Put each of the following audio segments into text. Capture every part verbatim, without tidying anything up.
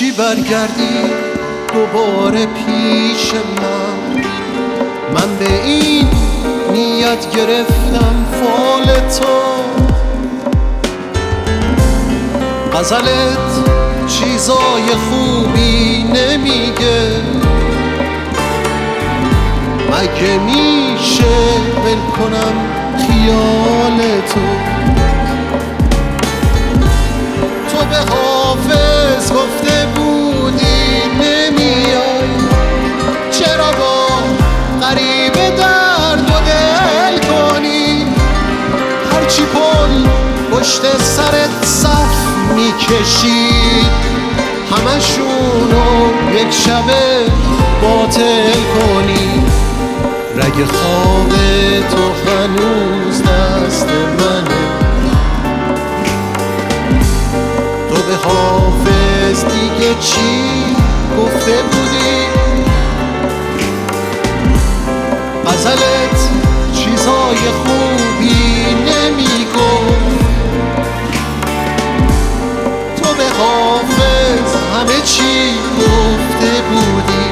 چی برگردی دوباره پیش من؟ من به این نیت گرفتم فال تو. غزلت چیزای خوبی نمیگه، مگه میشه ول کنم خیال تو؟ تو به حافظ گفته بودی نمیای، چرا با غریبه درد و دل کنی؟ هرچی پل پشت سرت صف میکشید همشونو یک شبه باطل کنی. رگ خواب تو هنوز دست منه، تو به حافظ دیگه چی گفته بودی؟ غزلت چیزای خوبی نمیگفت، تو به حافظ همه چی گفته بودی.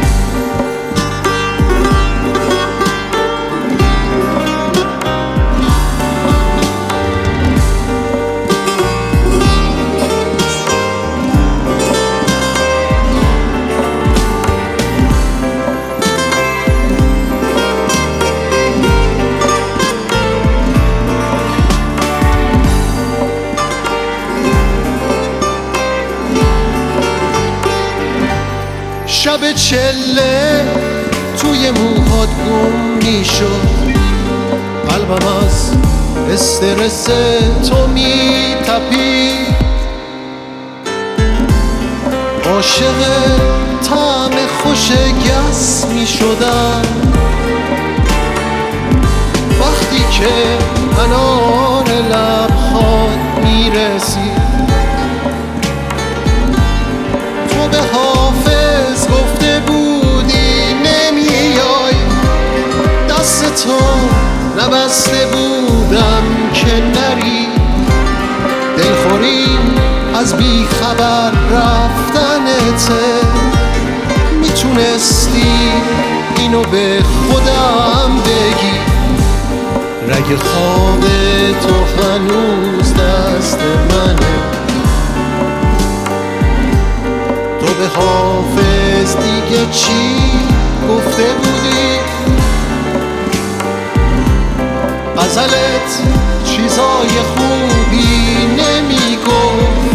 شب چله توی موهات گم میشد، قلبم از استرس تو میتپید. عاشق طعم خوش گس میشدم وقتی که انار لبهات میرسید. تو به حافظ گفته بودی نمیای، دست تو نبسته بودم که نری. دلخوریم از بی خبر رفتنته، میتونستی اینو به خودم بگی. رگ خواب تو هنوز دست منه، تو به حافظ دیگه چی گفته بودی؟ غزلت چیزای خوبی نمیگفت،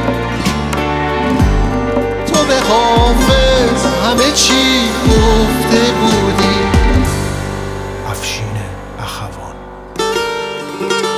تو به حافظ همه چی گفته بودی. افشین اخوان.